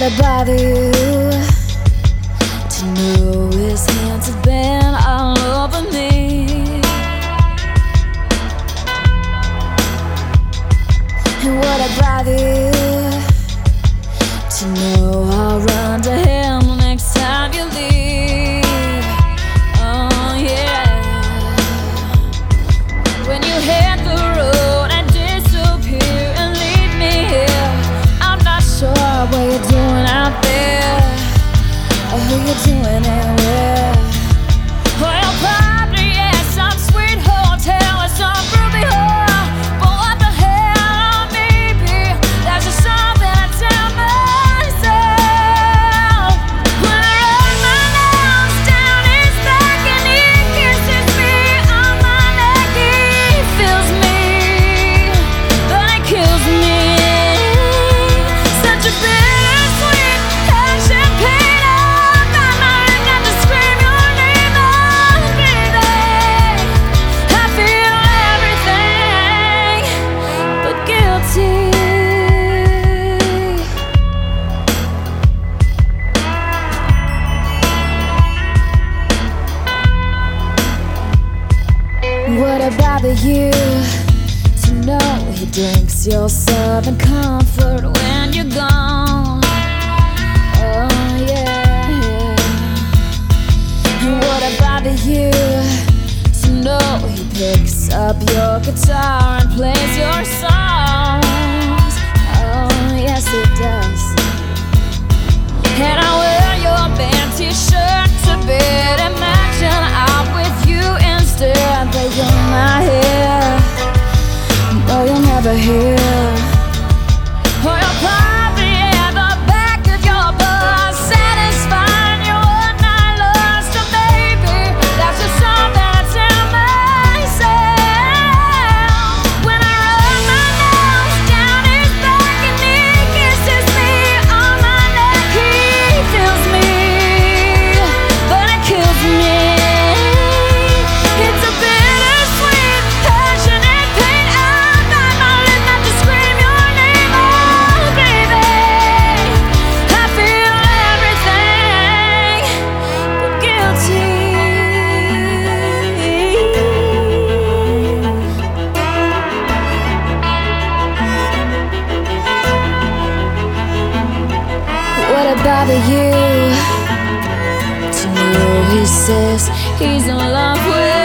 Would it bother you to know his hands have been all over me? And would it bother you to know I'll run to him next time you leave? Oh yeah. When you hit the road and disappear and leave me here, I'm not sure what you're doing out there or who you're doing and where. Well, probably at some sweet hotel with some groovy whore. But what the hell, maybe that's just something I tell myself. When I run my nails down his back and he kisses me on my neck, he fills me, but it kills me. Such a bittersweet passion pain on my mind. Got to scream your name out, baby. I feel everything but guilty. Would it bother you to know he drinks your southern comfort when you're gone? Oh yeah. And would it bother you to know he picks up your guitar and plays your songs? Oh yes he does. And I wear your band t-shirt to bed. Imagine I'm with you instead, but you're not here. No, you'll never hear. Or you're probably at the back of your bus, satisfying your one-night lust. Or maybe that's just something I tell myself. When I run my nails down his back and he kisses me on my neck, he fills me, but it kills me. It's a bittersweet passionate pain out my mind. Not to scream your name out, baby. I feel everything but guilty. Would it bother you to know he says he's in love with